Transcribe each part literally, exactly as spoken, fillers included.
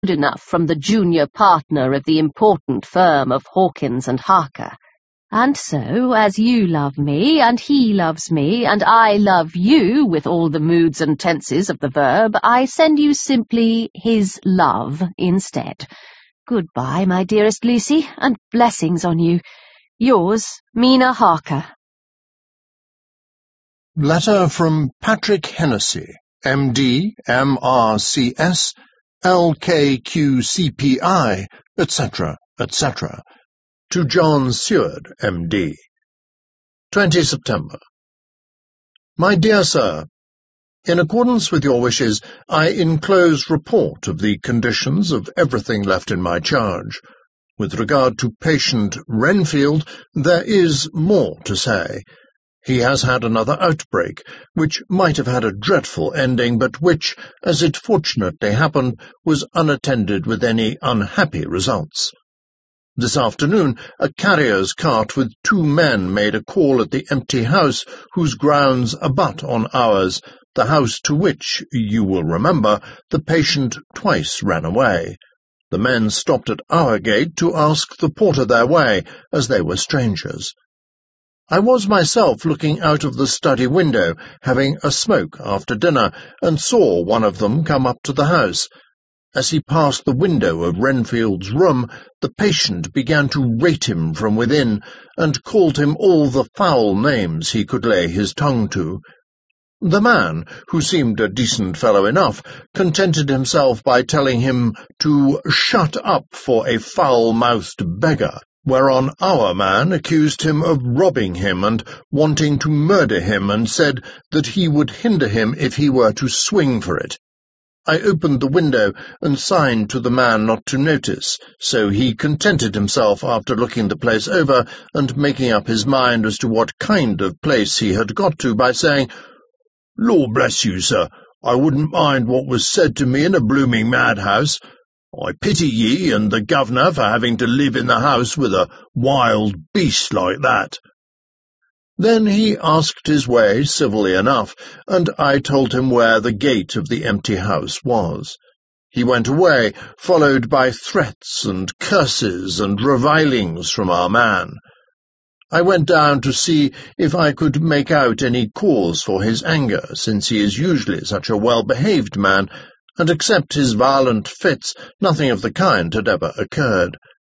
good enough from the junior partner of the important firm of Hawkins and Harker. And so, as you love me, and he loves me, and I love you with all the moods and tenses of the verb, I send you simply his love instead. Goodbye, my dearest Lucy, and blessings on you. Yours, Mina Harker. Letter from Patrick Hennessy, M D, M R C S, L K Q C P I, et cetera, et cetera, to John Seward, M D. twentieth September. My dear Sir, in accordance with your wishes, I enclose report of the conditions of everything left in my charge. With regard to patient Renfield, there is more to say. He has had another outbreak, which might have had a dreadful ending, but which, as it fortunately happened, was unattended with any unhappy results. This afternoon, a carrier's cart with two men made a call at the empty house whose grounds abut on ours, the house to which, you will remember, the patient twice ran away. The men stopped at our gate to ask the porter their way, as they were strangers. I was myself looking out of the study window, having a smoke after dinner, and saw one of them come up to the house. As he passed the window of Renfield's room, the patient began to rate him from within, and called him all the foul names he could lay his tongue to. The man, who seemed a decent fellow enough, contented himself by telling him to shut up for a foul-mouthed beggar, whereon our man accused him of robbing him and wanting to murder him, and said that he would hinder him if he were to swing for it. I opened the window and signed to the man not to notice, so he contented himself after looking the place over and making up his mind as to what kind of place he had got to by saying, "Lord bless you, sir, I wouldn't mind what was said to me in a blooming madhouse. I pity ye and the governor for having to live in the house with a wild beast like that." Then he asked his way civilly enough, and I told him where the gate of the empty house was. He went away, followed by threats and curses and revilings from our man. I went down to see if I could make out any cause for his anger, since he is usually such a well-behaved man, and except his violent fits, nothing of the kind had ever occurred.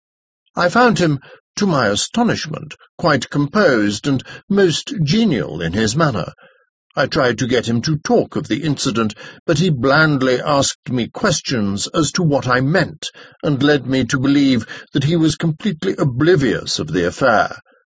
I found him, to my astonishment, quite composed and most genial in his manner. I tried to get him to talk of the incident, but he blandly asked me questions as to what I meant, and led me to believe that he was completely oblivious of the affair.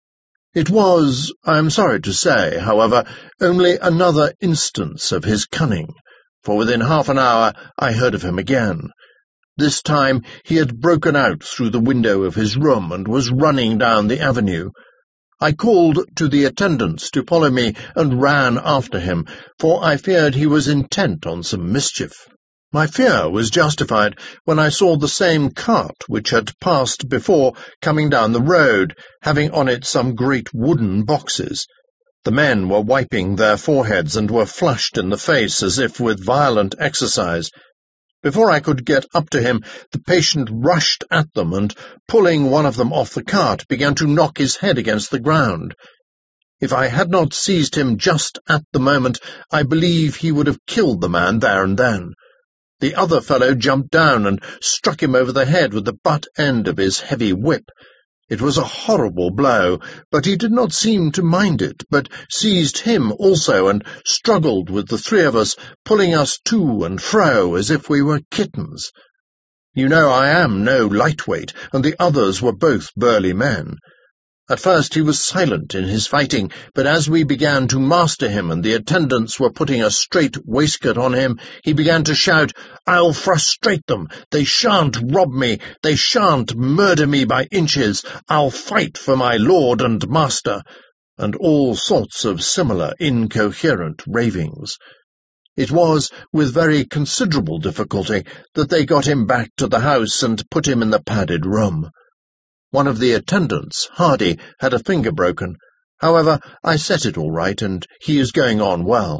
It was, I am sorry to say, however, only another instance of his cunning, for within half an hour I heard of him again. This time he had broken out through the window of his room and was running down the avenue. I called to the attendants to follow me and ran after him, for I feared he was intent on some mischief. My fear was justified when I saw the same cart which had passed before coming down the road, having on it some great wooden boxes. The men were wiping their foreheads and were flushed in the face as if with violent exercise. Before I could get up to him, the patient rushed at them and, pulling one of them off the cart, began to knock his head against the ground. If I had not seized him just at the moment, I believe he would have killed the man there and then. The other fellow jumped down and struck him over the head with the butt end of his heavy whip. It was a horrible blow, but he did not seem to mind it, but seized him also and struggled with the three of us, pulling us to and fro as if we were kittens. You know I am no lightweight, and the others were both burly men. At first he was silent in his fighting, but as we began to master him and the attendants were putting a straight waistcoat on him, he began to shout, "I'll frustrate them! They shan't rob me! They shan't murder me by inches! I'll fight for my lord and master!" and all sorts of similar incoherent ravings. It was with very considerable difficulty that they got him back to the house and put him in the padded room. One of the attendants, Hardy, had a finger broken. However, I set it all right, and he is going on well.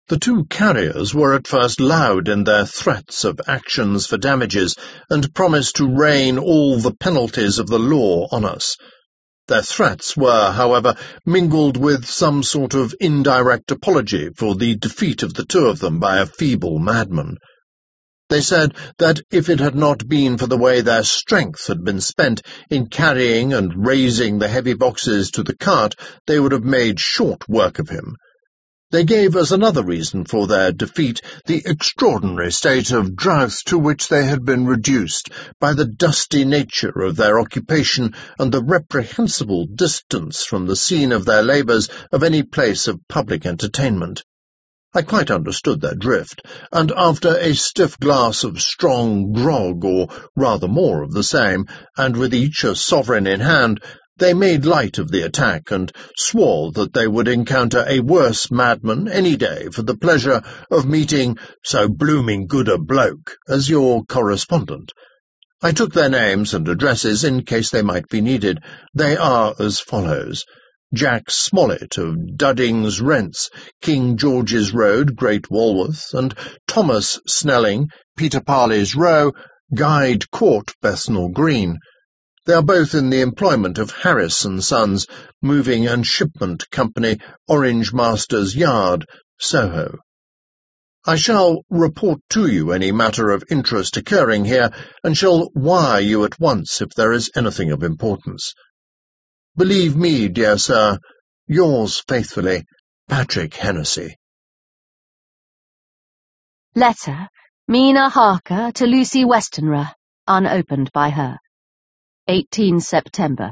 The two carriers were at first loud in their threats of actions for damages, and promised to rain all the penalties of the law on us. Their threats were, however, mingled with some sort of indirect apology for the defeat of the two of them by a feeble madman. They said that if it had not been for the way their strength had been spent in carrying and raising the heavy boxes to the cart, they would have made short work of him. They gave as another reason for their defeat the extraordinary state of drouth to which they had been reduced by the dusty nature of their occupation and the reprehensible distance from the scene of their labours of any place of public entertainment. I quite understood their drift, and after a stiff glass of strong grog, or rather more of the same, and with each a sovereign in hand, they made light of the attack, and swore that they would encounter a worse madman any day for the pleasure of meeting so blooming good a bloke as your correspondent. I took their names and addresses in case they might be needed. They are as follows: Jack Smollett of Dudding's Rents, King George's Road, Great Walworth, and Thomas Snelling, Peter Parley's Row, Guide Court, Bethnal Green. They are both in the employment of Harris and Sons, Moving and Shipment Company, Orange Masters Yard, Soho. I shall report to you any matter of interest occurring here, and shall wire you at once if there is anything of importance. Believe me, dear sir, yours faithfully, Patrick Hennessy. Letter, Mina Harker to Lucy Westenra, unopened by her. eighteenth September.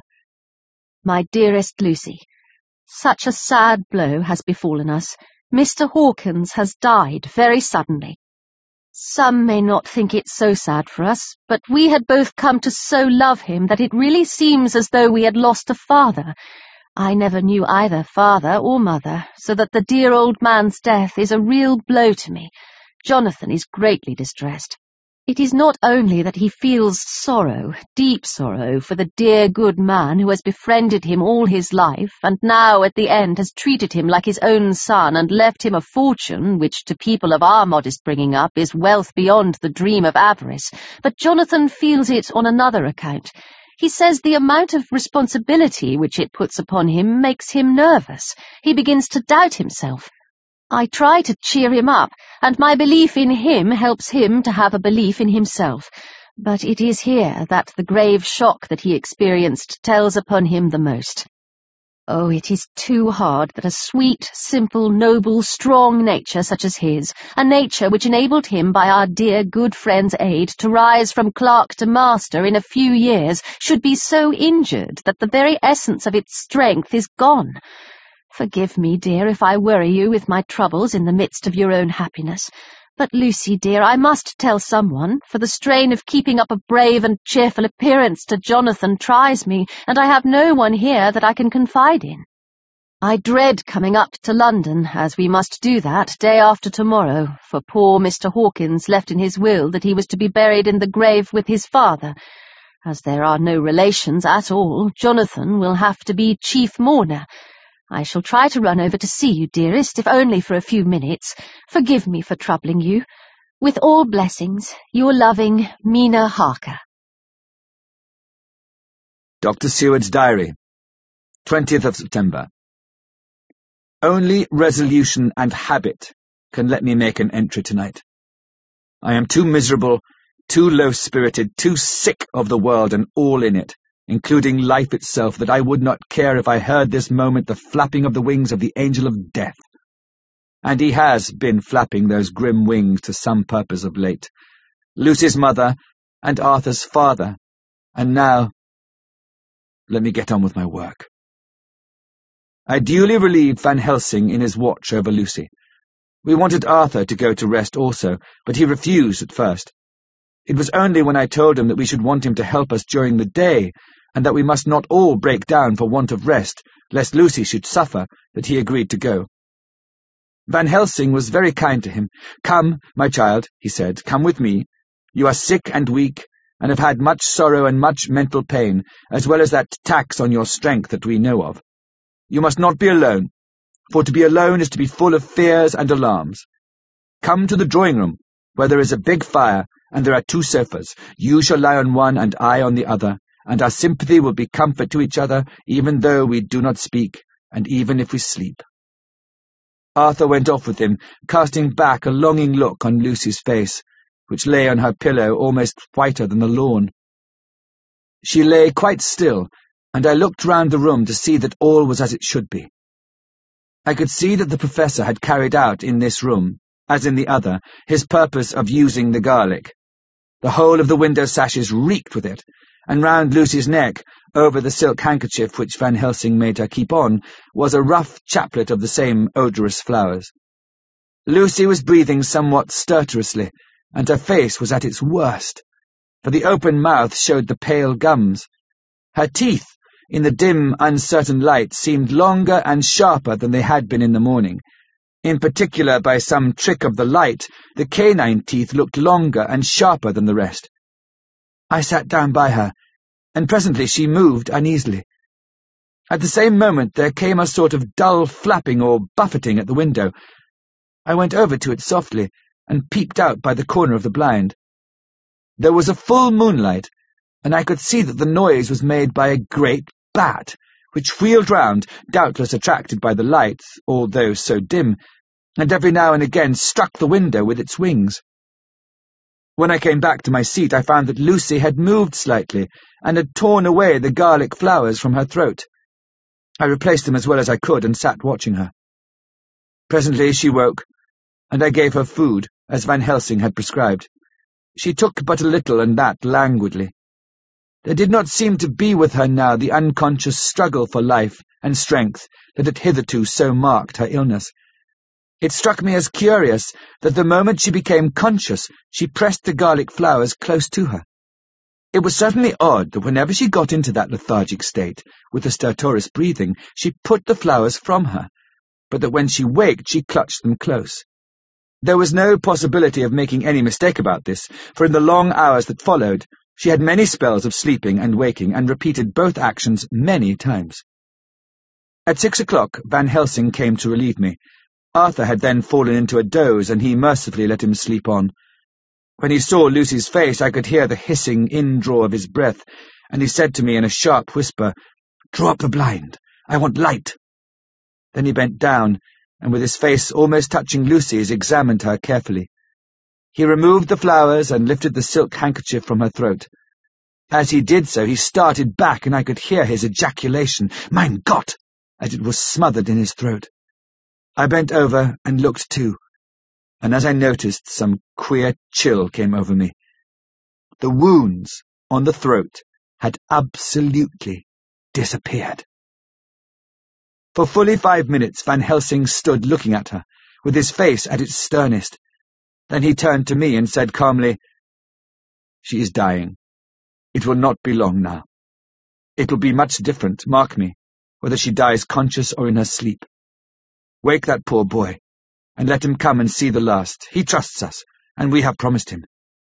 My dearest Lucy, such a sad blow has befallen us. Mister Hawkins has died very suddenly. Some may not think it so sad for us, but we had both come to so love him that it really seems as though we had lost a father. I never knew either father or mother, so that the dear old man's death is a real blow to me. Jonathan is greatly distressed. It is not only that he feels sorrow, deep sorrow, for the dear good man who has befriended him all his life, and now at the end has treated him like his own son and left him a fortune which to people of our modest bringing up is wealth beyond the dream of avarice, but Jonathan feels it on another account. He says the amount of responsibility which it puts upon him makes him nervous. He begins to doubt himself. I try to cheer him up, and my belief in him helps him to have a belief in himself. But it is here that the grave shock that he experienced tells upon him the most. Oh, it is too hard that a sweet, simple, noble, strong nature such as his, a nature which enabled him by our dear good friend's aid to rise from clerk to master in a few years, should be so injured that the very essence of its strength is gone. Forgive me, dear, if I worry you with my troubles in the midst of your own happiness. But, Lucy, dear, I must tell someone, for the strain of keeping up a brave and cheerful appearance to Jonathan tries me, and I have no one here that I can confide in. I dread coming up to London, as we must do that day after tomorrow, for poor Mister Hawkins left in his will that he was to be buried in the grave with his father. As there are no relations at all, Jonathan will have to be chief mourner. I shall try to run over to see you, dearest, if only for a few minutes. Forgive me for troubling you. With all blessings, your loving Mina Harker. Doctor Seward's Diary, twentieth of September. Only resolution and habit can let me make an entry tonight. I am too miserable, too low-spirited, too sick of the world and all in it, including life itself, that I would not care if I heard this moment the flapping of the wings of the angel of death. And he has been flapping those grim wings to some purpose of late. Lucy's mother, and Arthur's father, and now— let me get on with my work. I duly relieved Van Helsing in his watch over Lucy. We wanted Arthur to go to rest also, but he refused at first. It was only when I told him that we should want him to help us during the day, and that we must not all break down for want of rest, lest Lucy should suffer, that he agreed to go. Van Helsing was very kind to him. "Come, my child," he said, "come with me. You are sick and weak, and have had much sorrow and much mental pain, as well as that tax on your strength that we know of. You must not be alone. for to be alone is to be full of fears and alarms. Come to the drawing-room, where there is a big fire, and there are two sofas. You shall lie on one and I on the other, and our sympathy will be comfort to each other, even though we do not speak, and even if we sleep." Arthur went off with him, casting back a longing look on Lucy's face, which lay on her pillow almost whiter than the lawn. She lay quite still, and I looked round the room to see that all was as it should be. I could see that the Professor had carried out in this room, as in the other, his purpose of using the garlic. The whole of the window sashes reeked with it, and round Lucy's neck, over the silk handkerchief which Van Helsing made her keep on, was a rough chaplet of the same odorous flowers. Lucy was breathing somewhat stertorously, and her face was at its worst, for the open mouth showed the pale gums. Her teeth, in the dim, uncertain light, seemed longer and sharper than they had been in the morning. In particular, by some trick of the light, the canine teeth looked longer and sharper than the rest. I sat down by her, and presently she moved uneasily. At the same moment there came a sort of dull flapping or buffeting at the window. I went over to it softly, and peeped out by the corner of the blind. There was a full moonlight, and I could see that the noise was made by a great bat, which wheeled round, doubtless attracted by the light, although so dim, and every now and again struck the window with its wings. When I came back to my seat, I found that Lucy had moved slightly, and had torn away the garlic flowers from her throat. I replaced them as well as I could, and sat watching her. Presently she woke, and I gave her food, as Van Helsing had prescribed. She took but a little, and that languidly. There did not seem to be with her now the unconscious struggle for life and strength that had hitherto so marked her illness. It struck me as curious that the moment she became conscious, she pressed the garlic flowers close to her. It was certainly odd that whenever she got into that lethargic state, with the stertorous breathing, she put the flowers from her, but that when she waked she clutched them close. There was no possibility of making any mistake about this, for in the long hours that followed, she had many spells of sleeping and waking, and repeated both actions many times. At six o'clock Van Helsing came to relieve me. Arthur had then fallen into a doze, and he mercifully let him sleep on. When he saw Lucy's face, I could hear the hissing in-draw of his breath, and he said to me in a sharp whisper, "Draw up the blind. I want light." Then he bent down, and with his face almost touching Lucy's, examined her carefully. He removed the flowers and lifted the silk handkerchief from her throat. As he did so, he started back, and I could hear his ejaculation, "Mein Gott!" as it was smothered in his throat. I bent over and looked too, and as I noticed, some queer chill came over me. The wounds on the throat had absolutely disappeared. For fully five minutes Van Helsing stood looking at her, with his face at its sternest. Then he turned to me and said calmly, "She is dying. It will not be long now. It will be much different, mark me, whether she dies conscious or in her sleep. Wake that poor boy, and let him come and see the last. He trusts us, and we have promised him."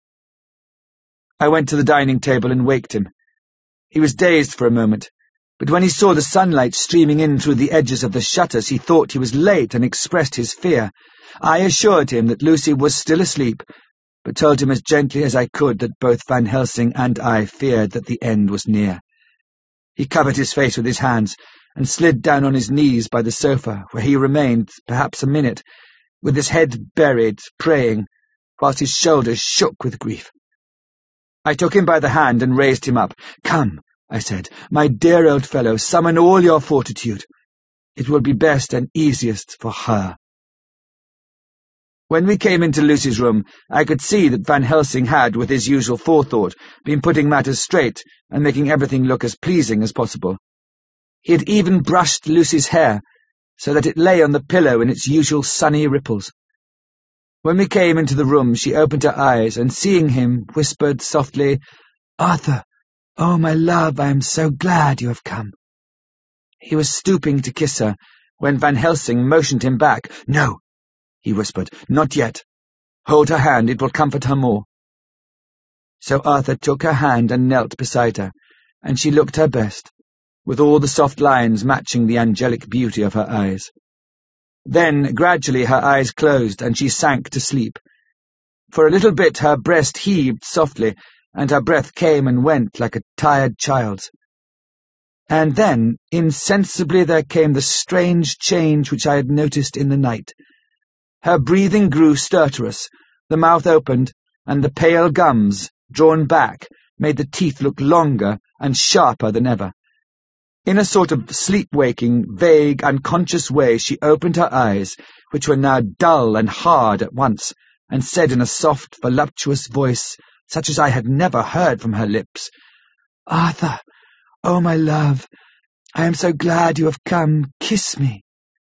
I went to the dining table and waked him. He was dazed for a moment, but when he saw the sunlight streaming in through the edges of the shutters, he thought he was late and expressed his fear. I assured him that Lucy was still asleep, but told him as gently as I could that both Van Helsing and I feared that the end was near. He covered his face with his hands, and slid down on his knees by the sofa, where he remained, perhaps a minute, with his head buried, praying, whilst his shoulders shook with grief. I took him by the hand and raised him up. "Come," I said, "my dear old fellow, summon all your fortitude. It will be best and easiest for her." When we came into Lucy's room, I could see that Van Helsing had, with his usual forethought, been putting matters straight and making everything look as pleasing as possible. He had even brushed Lucy's hair, so that it lay on the pillow in its usual sunny ripples. When we came into the room, she opened her eyes, and seeing him, whispered softly, "Arthur, oh, my love, I am so glad you have come." He was stooping to kiss her, when Van Helsing motioned him back. "No," he whispered, "not yet. Hold her hand, it will comfort her more." So Arthur took her hand and knelt beside her, and she looked her best, with all the soft lines matching the angelic beauty of her eyes. Then, gradually, her eyes closed, and she sank to sleep. For a little bit her breast heaved softly, and her breath came and went like a tired child's. And then, insensibly, there came the strange change which I had noticed in the night. Her breathing grew stertorous, the mouth opened, and the pale gums, drawn back, made the teeth look longer and sharper than ever. In a sort of sleep-waking, vague, unconscious way she opened her eyes, which were now dull and hard at once, and said in a soft, voluptuous voice, such as I had never heard from her lips, "Arthur, oh, my love, I am so glad you have come. Kiss me."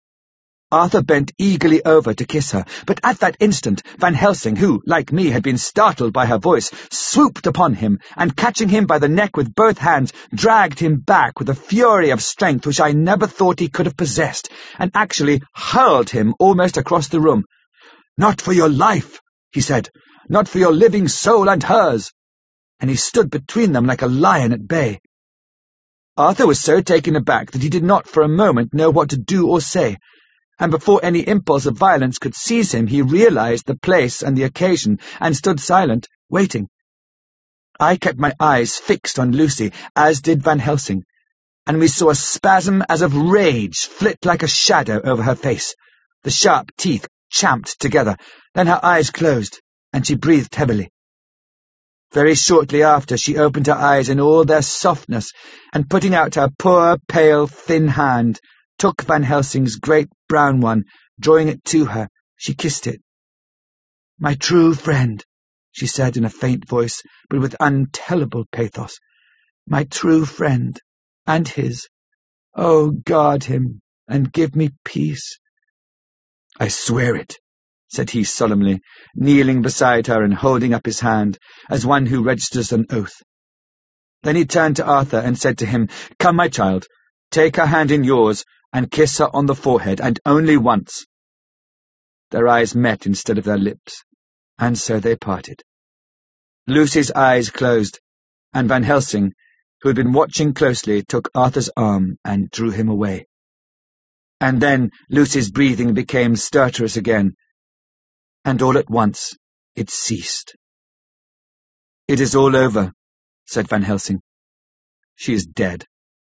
Arthur bent eagerly over to kiss her, but at that instant Van Helsing, who, like me, had been startled by her voice, swooped upon him, and catching him by the neck with both hands, dragged him back with a fury of strength which I never thought he could have possessed, and actually hurled him almost across the room. "Not for your life," he said, "not for your living soul and hers," and he stood between them like a lion at bay. Arthur was so taken aback that he did not for a moment know what to do or say, and before any impulse of violence could seize him, he realized the place and the occasion, and stood silent, waiting. I kept my eyes fixed on Lucy, as did Van Helsing, and we saw a spasm as of rage flit like a shadow over her face. The sharp teeth champed together, then her eyes closed, and she breathed heavily. Very shortly after, she opened her eyes in all their softness, and putting out her poor, pale, thin hand, took Van Helsing's great brown one, drawing it to her. She kissed it. "My true friend," she said in a faint voice, but with untellable pathos. "My true friend, and his. Oh, guard him, and give me peace." "I swear it," said he solemnly, kneeling beside her and holding up his hand, as one who registers an oath. Then he turned to Arthur and said to him, "Come, my child, take her hand in yours, and kiss her on the forehead, and only once." Their eyes met instead of their lips, and so they parted. Lucy's eyes closed, and Van Helsing, who had been watching closely, took Arthur's arm and drew him away. And then Lucy's breathing became stertorous again, and all at once it ceased. "It is all over," said Van Helsing. "She is dead."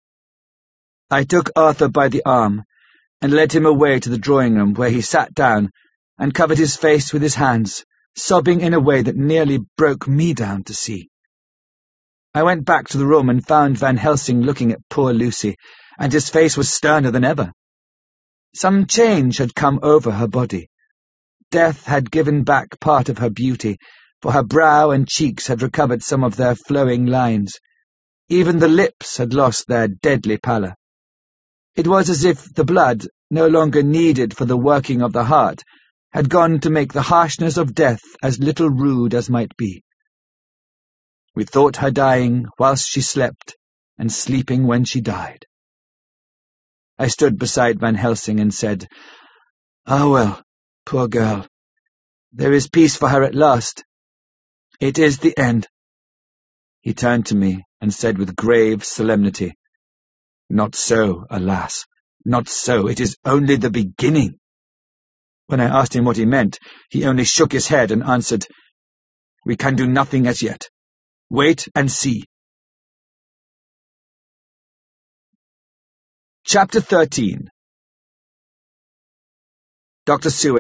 I took Arthur by the arm and led him away to the drawing-room, where he sat down and covered his face with his hands, sobbing in a way that nearly broke me down to see. I went back to the room and found Van Helsing looking at poor Lucy, and his face was sterner than ever. Some change had come over her body. Death had given back part of her beauty, for her brow and cheeks had recovered some of their flowing lines. Even the lips had lost their deadly pallor. It was as if the blood, no longer needed for the working of the heart, had gone to make the harshness of death as little rude as might be. We thought her dying whilst she slept, and sleeping when she died. I stood beside Van Helsing and said, "Ah, well, poor girl, there is peace for her at last. It is the end." He turned to me and said with grave solemnity, "Not so, alas, not so. It is only the beginning." When I asked him what he meant, he only shook his head and answered, "We can do nothing as yet. Wait and see." Chapter thirteen. Doctor Seward